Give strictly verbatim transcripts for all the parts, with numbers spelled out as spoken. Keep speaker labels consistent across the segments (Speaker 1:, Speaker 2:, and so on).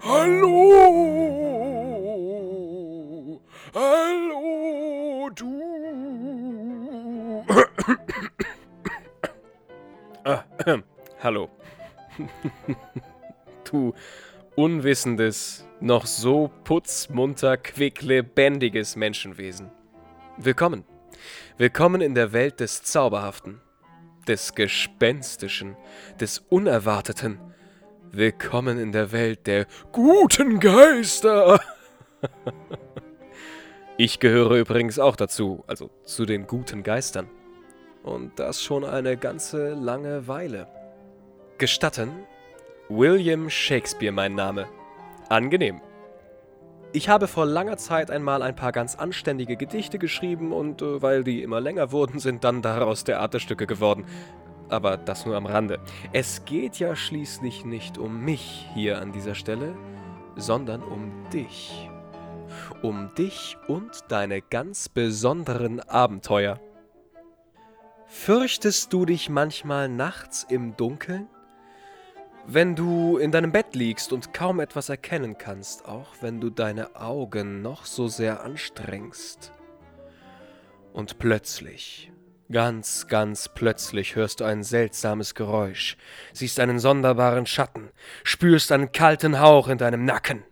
Speaker 1: Hallo! Hallo, du! ah, äh, hallo. Du unwissendes, noch so putzmunter, quicklebendiges Menschenwesen. Willkommen. Willkommen in der Welt des Zauberhaften, des Gespenstischen, des Unerwarteten. Willkommen in der Welt der guten Geister. Ich gehöre übrigens auch dazu, also zu den guten Geistern. Und das schon eine ganze lange Weile. Gestatten? William Shakespeare mein Name. Angenehm. Ich habe vor langer Zeit einmal ein paar ganz anständige Gedichte geschrieben und äh, weil die immer länger wurden, sind dann daraus Theaterstücke geworden. Aber das nur am Rande. Es geht ja schließlich nicht um mich hier an dieser Stelle, sondern um dich. Um dich und deine ganz besonderen Abenteuer. Fürchtest du dich manchmal nachts im Dunkeln? Wenn du in deinem Bett liegst und kaum etwas erkennen kannst, auch wenn du deine Augen noch so sehr anstrengst. Und plötzlich, ganz, ganz plötzlich hörst du ein seltsames Geräusch, siehst einen sonderbaren Schatten, spürst einen kalten Hauch in deinem Nacken.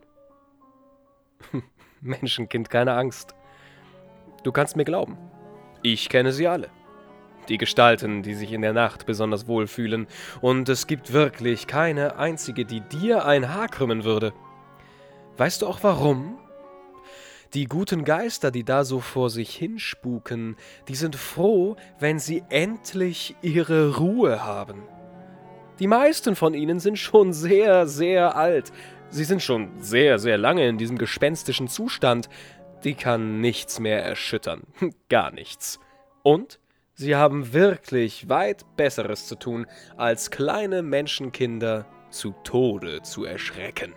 Speaker 1: Menschenkind, keine Angst. Du kannst mir glauben, ich kenne sie alle. Die Gestalten, die sich in der Nacht besonders wohlfühlen, und es gibt wirklich keine einzige, die dir ein Haar krümmen würde. Weißt du auch warum? Die guten Geister, die da so vor sich hinspuken, die sind froh, wenn sie endlich ihre Ruhe haben. Die meisten von ihnen sind schon sehr, sehr alt. Sie sind schon sehr, sehr lange in diesem gespenstischen Zustand. Die kann nichts mehr erschüttern. Gar nichts. Und sie haben wirklich weit Besseres zu tun, als kleine Menschenkinder zu Tode zu erschrecken.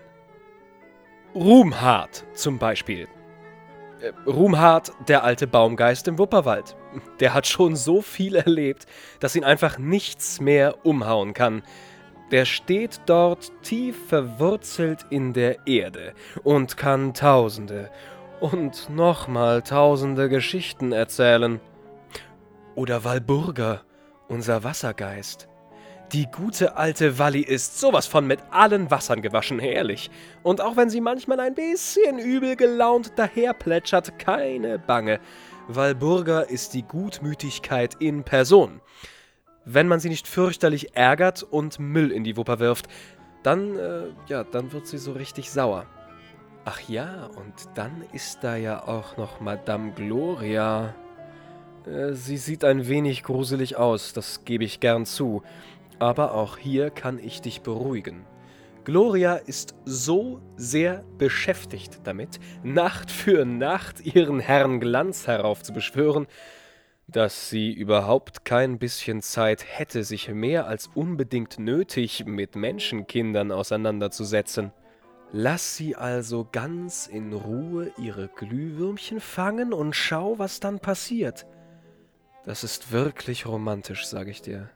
Speaker 1: Ruhmhart zum Beispiel. Äh, Ruhmhart, der alte Baumgeist im Wupperwald. Der hat schon so viel erlebt, dass ihn einfach nichts mehr umhauen kann. Der steht dort tief verwurzelt in der Erde und kann tausende und nochmal tausende Geschichten erzählen. Oder Walburga, unser Wassergeist. Die gute alte Walli ist sowas von mit allen Wassern gewaschen, herrlich. Und auch wenn sie manchmal ein bisschen übel gelaunt daherplätschert, keine Bange. Walburga ist die Gutmütigkeit in Person. Wenn man sie nicht fürchterlich ärgert und Müll in die Wupper wirft, dann, äh, ja, dann wird sie so richtig sauer. Ach ja, und dann ist da ja auch noch Madame Gloria. Sie sieht ein wenig gruselig aus, das gebe ich gern zu. Aber auch hier kann ich dich beruhigen. Gloria ist so sehr beschäftigt damit, Nacht für Nacht ihren Herrn Glanz heraufzubeschwören, dass sie überhaupt kein bisschen Zeit hätte, sich mehr als unbedingt nötig mit Menschenkindern auseinanderzusetzen. Lass sie also ganz in Ruhe ihre Glühwürmchen fangen und schau, was dann passiert. Das ist wirklich romantisch, sage ich dir.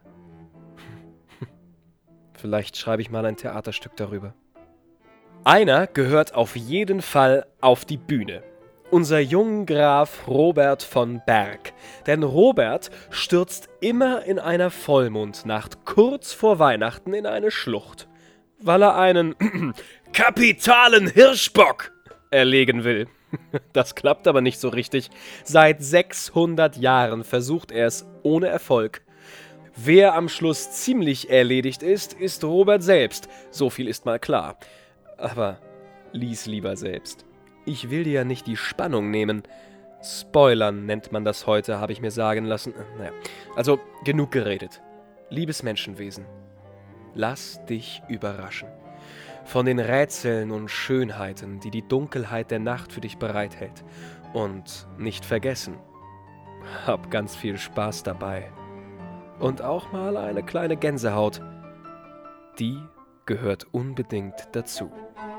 Speaker 1: Vielleicht schreibe ich mal ein Theaterstück darüber. Einer gehört auf jeden Fall auf die Bühne. Unser Junggraf Robert von Berg. Denn Robert stürzt immer in einer Vollmondnacht kurz vor Weihnachten in eine Schlucht, weil er einen kapitalen Hirschbock erlegen will. Das klappt aber nicht so richtig. Seit sechshundert Jahren versucht er es ohne Erfolg. Wer am Schluss ziemlich erledigt ist, ist Robert selbst. So viel ist mal klar. Aber lies lieber selbst. Ich will dir ja nicht die Spannung nehmen. Spoilern nennt man das heute, habe ich mir sagen lassen. Naja, also genug geredet. Liebes Menschenwesen, lass dich überraschen. Von den Rätseln und Schönheiten, die die Dunkelheit der Nacht für dich bereithält. Und nicht vergessen, hab ganz viel Spaß dabei. Und auch mal eine kleine Gänsehaut. Die gehört unbedingt dazu.